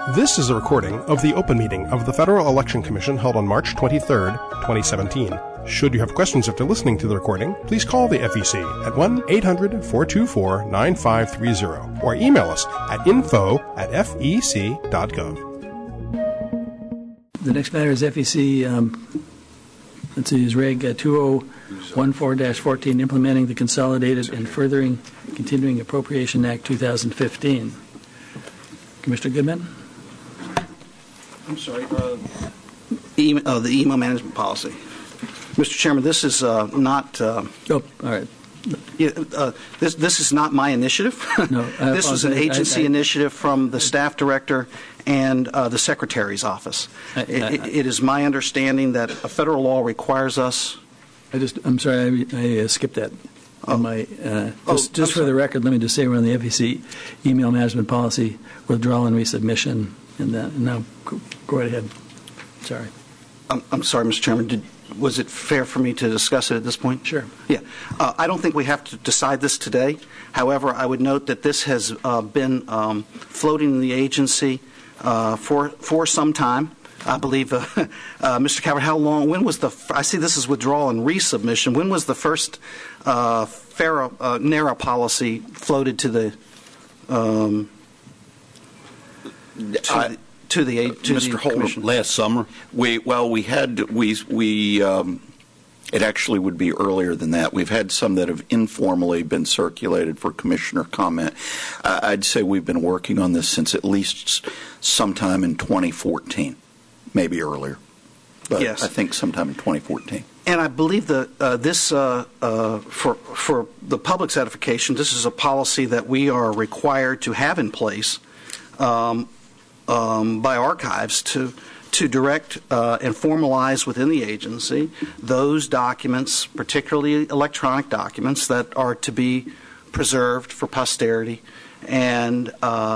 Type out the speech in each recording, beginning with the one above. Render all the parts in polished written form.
This is a recording of the open meeting of the Federal Election Commission held on March 23, 2017. Should you have questions after listening to the recording, please call the FEC at 1-800-424-9530 or email us at info@fec.gov. The next matter is FEC, is Reg 2014-14, implementing the Consolidated and Furthering Continuing Appropriation Act 2015. Commissioner Goodman? I'm sorry. The email management policy. Mr. Chairman, this is not. All right. This is not my initiative. No, this was an agency initiative from the staff director and the secretary's office. It is my understanding that a federal law requires us. I'm sorry, I skipped that. Just for the record, let me just say we're on the FEC email management policy, withdrawal and resubmission, and now go right ahead. Sorry. I'm sorry, Mr. Chairman. Was it fair for me to discuss it at this point? Sure. Yeah. I don't think we have to decide this today. However, I would note that this has been floating in the agency for some time. I believe, Mr. Calvert, how long? When was I see this is withdrawal and resubmission. When was the first NARA policy floated to the Mr. Holder, last summer? It actually would be earlier than that. We've had some that have informally been circulated for commissioner comment. I'd say we've been working on this since at least sometime in 2014, maybe earlier. But yes. I think sometime in 2014. And I believe that for the public's edification, this is a policy that we are required to have in place by archives to direct and formalize within the agency those documents, particularly electronic documents, that are to be preserved for posterity. And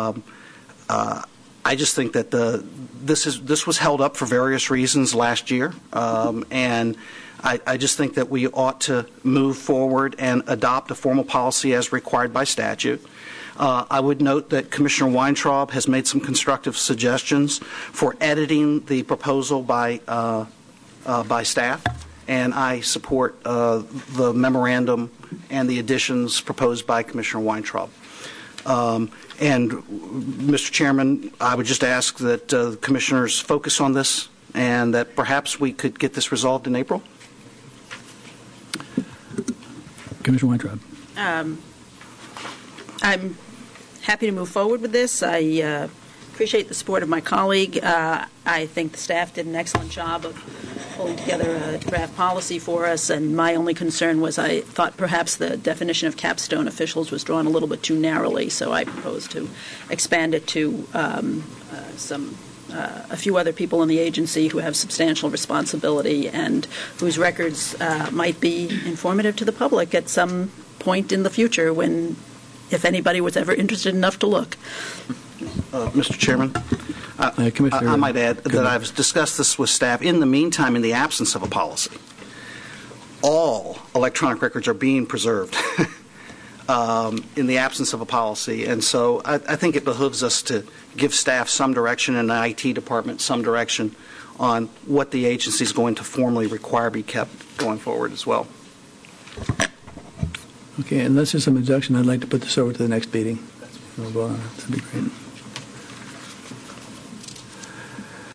I just think that this was held up for various reasons last year, and I just think that we ought to move forward and adopt a formal policy as required by statute. I would note that Commissioner Weintraub has made some constructive suggestions for editing the proposal by staff, and I support the memorandum and the additions proposed by Commissioner Weintraub. And, Mr. Chairman, I would just ask that commissioners focus on this and that perhaps we could get this resolved in April. Commissioner Weintraub. I'm happy to move forward with this. I appreciate the support of my colleague. I think the staff did an excellent job of pulling together a draft policy for us, and my only concern was I thought perhaps the definition of capstone officials was drawn a little bit too narrowly, so I proposed to expand it to a few other people in the agency who have substantial responsibility and whose records might be informative to the public at some point in the future when, if anybody was ever interested enough to look. Mr. Chairman, I might add that I've discussed this with staff. In the meantime, in the absence of a policy, all electronic records are being preserved in the absence of a policy. And so I think it behooves us to give staff some direction and the IT department some direction on what the agency is going to formally require be kept going forward as well. Okay, unless there's some objection, I'd like to put this over to the next meeting. We'll go on. That'd be great.